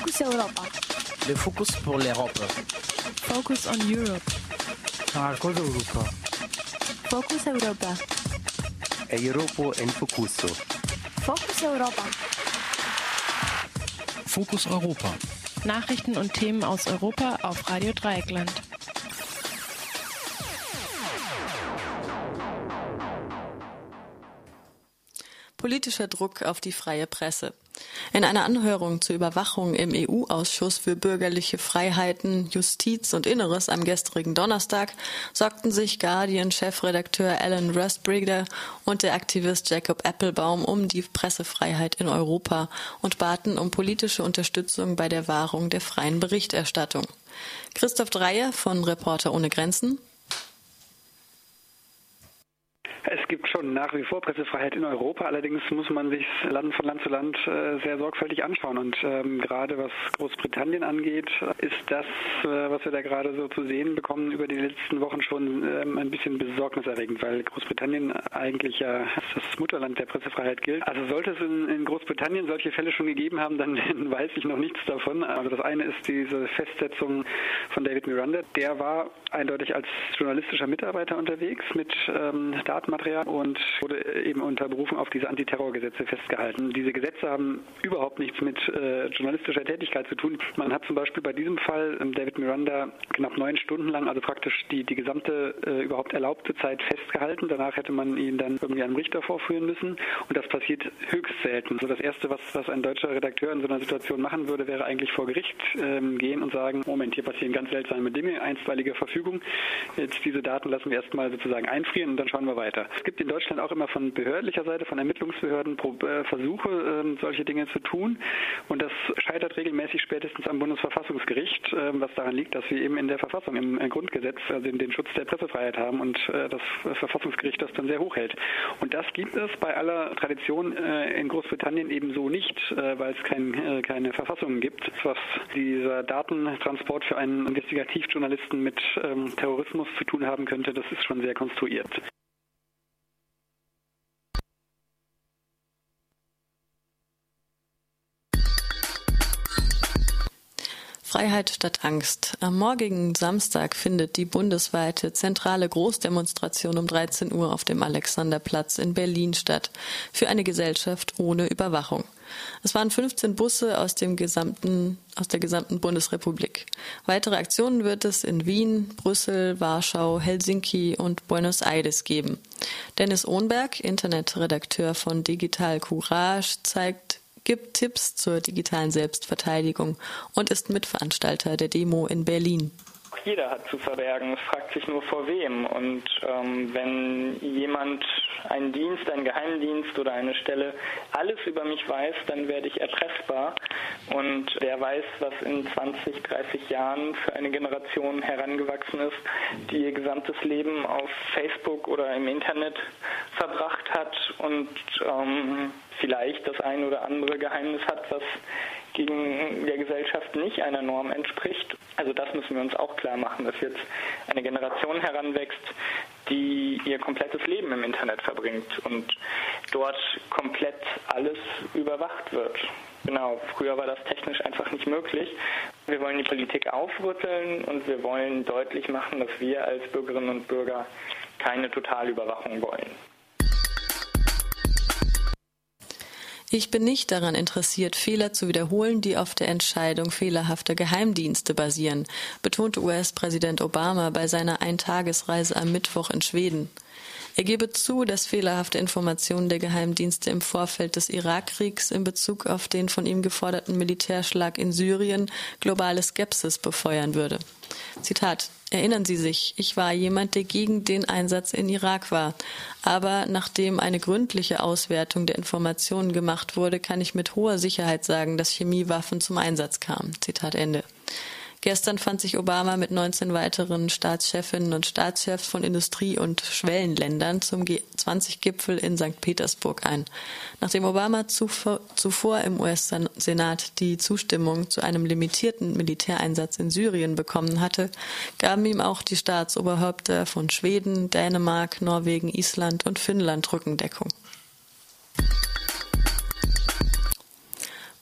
Focus Europa. Le Focus pour l'Europe. Focus on Europe. Marcos Europa. Focus Europa. Europa en Focuso. Focus Europa. Fokus Europa. Nachrichten und Themen aus Europa auf Radio Dreieckland. Politischer Druck auf die freie Presse. In einer Anhörung zur Überwachung im EU-Ausschuss für bürgerliche Freiheiten, Justiz und Inneres am gestrigen Donnerstag sorgten sich Guardian-Chefredakteur Alan Rusbridger und der Aktivist Jacob Appelbaum um die Pressefreiheit in Europa und baten um politische Unterstützung bei der Wahrung der freien Berichterstattung. Christoph Dreyer von Reporter ohne Grenzen. Es gibt schon nach wie vor Pressefreiheit in Europa, allerdings muss man sich von Land zu Land sehr sorgfältig anschauen. Und gerade was Großbritannien angeht, ist das, was wir da gerade so zu sehen bekommen, über die letzten Wochen schon ein bisschen besorgniserregend, weil Großbritannien eigentlich ja das Mutterland der Pressefreiheit gilt. Also sollte es in Großbritannien solche Fälle schon gegeben haben, dann weiß ich noch nichts davon. Also das eine ist diese Festsetzung von David Miranda. Der war eindeutig als journalistischer Mitarbeiter unterwegs mit Datenmaterial und wurde eben unter Berufung auf diese Antiterrorgesetze festgehalten. Diese Gesetze haben überhaupt nichts mit journalistischer Tätigkeit zu tun. Man hat zum Beispiel bei diesem Fall David Miranda knapp 9 Stunden lang, also praktisch die gesamte überhaupt erlaubte Zeit festgehalten. Danach hätte man ihn dann irgendwie einem Richter vorführen müssen und das passiert höchst selten. Also das Erste, was ein deutscher Redakteur in so einer Situation machen würde, wäre eigentlich vor Gericht gehen und sagen, Moment, hier passieren ganz seltsame Dinge, einstweilige Verfügung. Jetzt diese Daten lassen wir erstmal sozusagen einfrieren und dann schauen wir weiter. Es gibt in Deutschland auch immer von behördlicher Seite, von Ermittlungsbehörden Versuche, solche Dinge zu tun. Und das scheitert regelmäßig spätestens am Bundesverfassungsgericht, was daran liegt, dass wir eben in der Verfassung, im Grundgesetz, also den Schutz der Pressefreiheit haben und das Verfassungsgericht das dann sehr hoch hält. Und das gibt es bei aller Tradition in Großbritannien eben so nicht, weil es keine Verfassungen gibt, was dieser Datentransport für einen Investigativjournalisten mit Terrorismus zu tun haben könnte. Das ist schon sehr konstruiert. Freiheit statt Angst. Am morgigen Samstag findet die bundesweite zentrale Großdemonstration um 13 Uhr auf dem Alexanderplatz in Berlin statt, für eine Gesellschaft ohne Überwachung. Es waren 15 Busse aus der gesamten Bundesrepublik. Weitere Aktionen wird es in Wien, Brüssel, Warschau, Helsinki und Buenos Aires geben. Dennis Ohnberg, Internetredakteur von Digital Courage, gibt Tipps zur digitalen Selbstverteidigung und ist Mitveranstalter der Demo in Berlin. Jeder hat zu verbergen, es fragt sich nur vor wem. Und wenn jemand, ein Dienst, ein Geheimdienst oder eine Stelle alles über mich weiß, dann werde ich erpressbar. Und wer weiß, was in 20, 30 Jahren für eine Generation herangewachsen ist, die ihr gesamtes Leben auf Facebook oder im Internet verbracht hat und vielleicht das ein oder andere Geheimnis hat, was gegen der Gesellschaft nicht einer Norm entspricht. Also das müssen wir uns auch klar machen, dass jetzt eine Generation heranwächst, die ihr komplettes Leben im Internet verbringt und dort komplett alles überwacht wird. Genau, früher war das technisch einfach nicht möglich. Wir wollen die Politik aufrütteln und wir wollen deutlich machen, dass wir als Bürgerinnen und Bürger keine Totalüberwachung wollen. Ich bin nicht daran interessiert, Fehler zu wiederholen, die auf der Entscheidung fehlerhafter Geheimdienste basieren, betonte US-Präsident Obama bei seiner Eintagesreise am Mittwoch in Schweden. Er gebe zu, dass fehlerhafte Informationen der Geheimdienste im Vorfeld des Irakkriegs in Bezug auf den von ihm geforderten Militärschlag in Syrien globale Skepsis befeuern würde. Zitat: Erinnern Sie sich, ich war jemand, der gegen den Einsatz in Irak war. Aber nachdem eine gründliche Auswertung der Informationen gemacht wurde, kann ich mit hoher Sicherheit sagen, dass Chemiewaffen zum Einsatz kamen. Zitat Ende. Gestern fand sich Obama mit 19 weiteren Staatschefinnen und Staatschefs von Industrie- und Schwellenländern zum G20-Gipfel in St. Petersburg ein. Nachdem Obama zuvor im US-Senat die Zustimmung zu einem limitierten Militäreinsatz in Syrien bekommen hatte, gaben ihm auch die Staatsoberhäupter von Schweden, Dänemark, Norwegen, Island und Finnland Rückendeckung.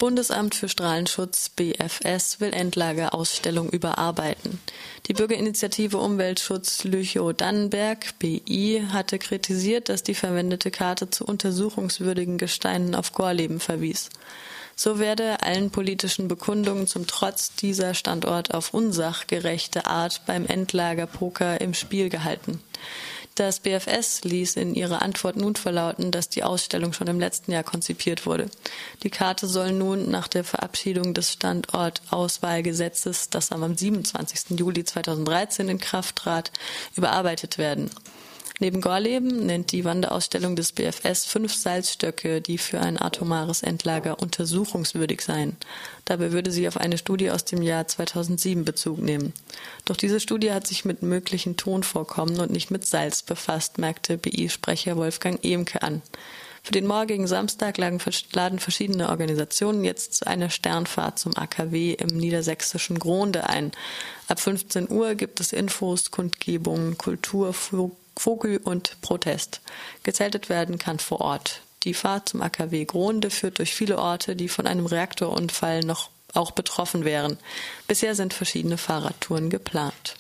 Bundesamt für Strahlenschutz BfS will Endlagerausstellung überarbeiten. Die Bürgerinitiative Umweltschutz Lüchow-Dannenberg BI hatte kritisiert, dass die verwendete Karte zu untersuchungswürdigen Gesteinen auf Gorleben verwies. So werde allen politischen Bekundungen zum Trotz dieser Standort auf unsachgerechte Art beim Endlagerpoker im Spiel gehalten. Das BfS ließ in ihrer Antwort nun verlauten, dass die Ausstellung schon im letzten Jahr konzipiert wurde. Die Karte soll nun nach der Verabschiedung des Standortauswahlgesetzes, das am 27. Juli 2013 in Kraft trat, überarbeitet werden. Neben Gorleben nennt die Wanderausstellung des BfS 5 Salzstöcke, die für ein atomares Endlager untersuchungswürdig seien. Dabei würde sie auf eine Studie aus dem Jahr 2007 Bezug nehmen. Doch diese Studie hat sich mit möglichen Tonvorkommen und nicht mit Salz befasst, merkte BI-Sprecher Wolfgang Ehmke an. Für den morgigen Samstag laden verschiedene Organisationen jetzt zu einer Sternfahrt zum AKW im niedersächsischen Gronde ein. Ab 15 Uhr gibt es Infos, Kundgebungen, Kultur, Vogel und Protest. Gezeltet werden kann vor Ort. Die Fahrt zum AKW Gronde führt durch viele Orte, die von einem Reaktorunfall noch auch betroffen wären. Bisher sind verschiedene Fahrradtouren geplant.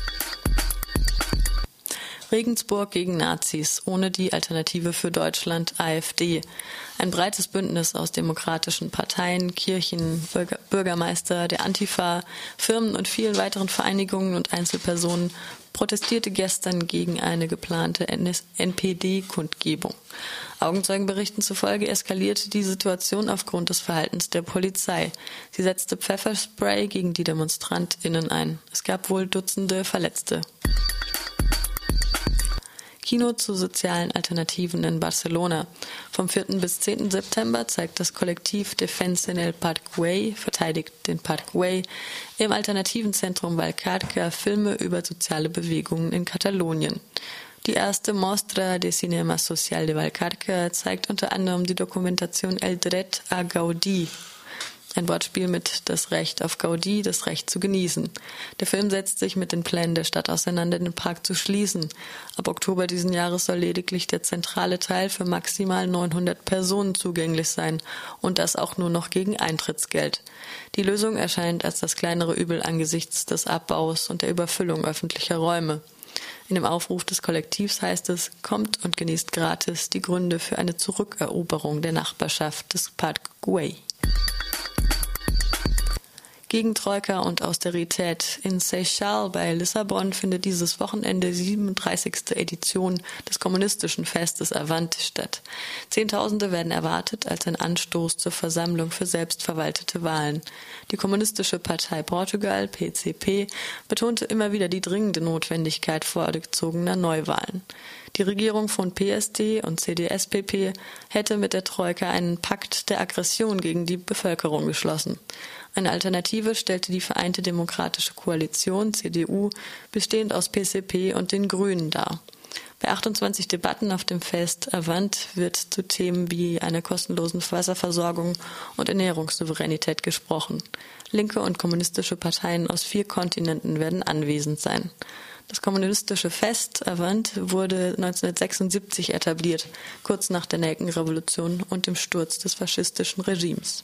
Regensburg gegen Nazis, ohne die Alternative für Deutschland AfD. Ein breites Bündnis aus demokratischen Parteien, Kirchen, Bürgermeister, der Antifa, Firmen und vielen weiteren Vereinigungen und Einzelpersonen protestierte gestern gegen eine geplante NPD-Kundgebung. Augenzeugenberichten zufolge eskalierte die Situation aufgrund des Verhaltens der Polizei. Sie setzte Pfefferspray gegen die DemonstrantInnen ein. Es gab wohl Dutzende Verletzte. Kino zu sozialen Alternativen in Barcelona. Vom 4. bis 10. September zeigt das Kollektiv Defensen el Parc Güell, verteidigt den Parc Güell, im Alternativenzentrum Vallcarca Filme über soziale Bewegungen in Katalonien. Die erste Mostra de Cinema Social de Vallcarca zeigt unter anderem die Dokumentation El Dret a Gaudí. Ein Wortspiel mit das Recht auf Gaudí, das Recht zu genießen. Der Film setzt sich mit den Plänen der Stadt auseinander, den Park zu schließen. Ab Oktober diesen Jahres soll lediglich der zentrale Teil für maximal 900 Personen zugänglich sein und das auch nur noch gegen Eintrittsgeld. Die Lösung erscheint als das kleinere Übel angesichts des Abbaus und der Überfüllung öffentlicher Räume. In dem Aufruf des Kollektivs heißt es: Kommt und genießt gratis die Gründe für eine Zurückeroberung der Nachbarschaft des Parc Güell. Gegen Troika und Austerität. In Seixal bei Lissabon findet dieses Wochenende die 37. Edition des kommunistischen Festes Avante statt. Zehntausende werden erwartet als ein Anstoß zur Versammlung für selbstverwaltete Wahlen. Die Kommunistische Partei Portugal, PCP, betonte immer wieder die dringende Notwendigkeit vorgezogener Neuwahlen. Die Regierung von PSD und CDS-PP hätte mit der Troika einen Pakt der Aggression gegen die Bevölkerung geschlossen. Eine Alternative stellte die Vereinte Demokratische Koalition, CDU, bestehend aus PCP und den Grünen dar. Bei 28 Debatten auf dem Fest Avant wird zu Themen wie einer kostenlosen Wasserversorgung und Ernährungssouveränität gesprochen. Linke und kommunistische Parteien aus 4 Kontinenten werden anwesend sein. Das kommunistische Fest Avant wurde 1976 etabliert, kurz nach der Nelkenrevolution und dem Sturz des faschistischen Regimes.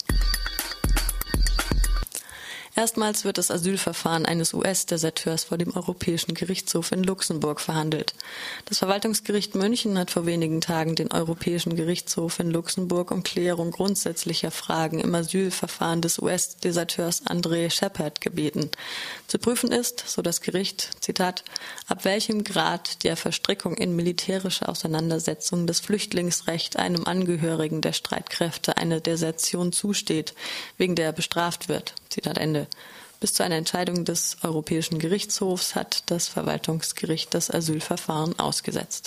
Erstmals wird das Asylverfahren eines US-Deserteurs vor dem Europäischen Gerichtshof in Luxemburg verhandelt. Das Verwaltungsgericht München hat vor wenigen Tagen den Europäischen Gerichtshof in Luxemburg um Klärung grundsätzlicher Fragen im Asylverfahren des US-Deserteurs André Shepard gebeten. Zu prüfen ist, so das Gericht, Zitat, ab welchem Grad der Verstrickung in militärische Auseinandersetzungen das Flüchtlingsrecht einem Angehörigen der Streitkräfte eine Desertion zusteht, wegen der er bestraft wird. Zitat Ende. Bis zu einer Entscheidung des Europäischen Gerichtshofs hat das Verwaltungsgericht das Asylverfahren ausgesetzt.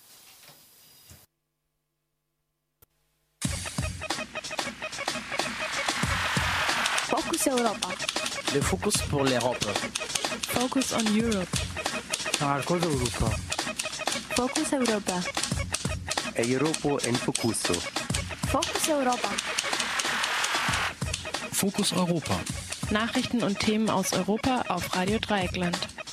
Focus Europa. Le focus pour l'Europe. Focus on Europe. Marcos Europa. Focus Europa. Europa en Focuso. Focus Europa. Fokus Europa. Nachrichten und Themen aus Europa auf Radio Dreieckland.